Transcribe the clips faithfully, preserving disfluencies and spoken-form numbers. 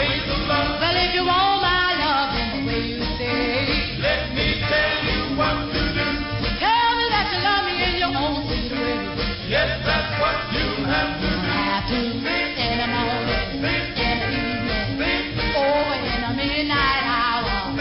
ways of love. Well, if you want my love in the way you say, Let me tell you what to do. tell me that you love me in your own sweet way. Yes, that's what you have to do. Have to in the morning, in the evening, oh, in the midnight hour.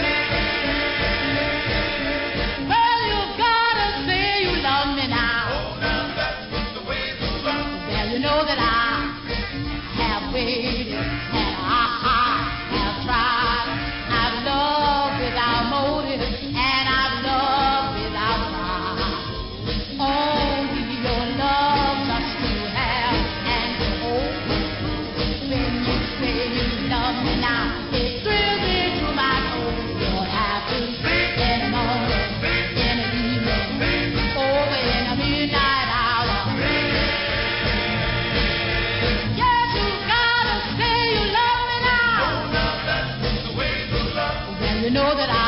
Well, you gotta say you love me now. Oh, now that's the ways of love. Well, you know that I have waited and I, I have tried. I've loved without motive and I've loved without pride. Only your love just to have and to hold. When you say you love me now, it thrills me to my soul. You'll have to in the morning, in the evening, oh, in the midnight hour. Yes, you gotta say you love me now. Oh, now that's the ways of love. Well, you know that I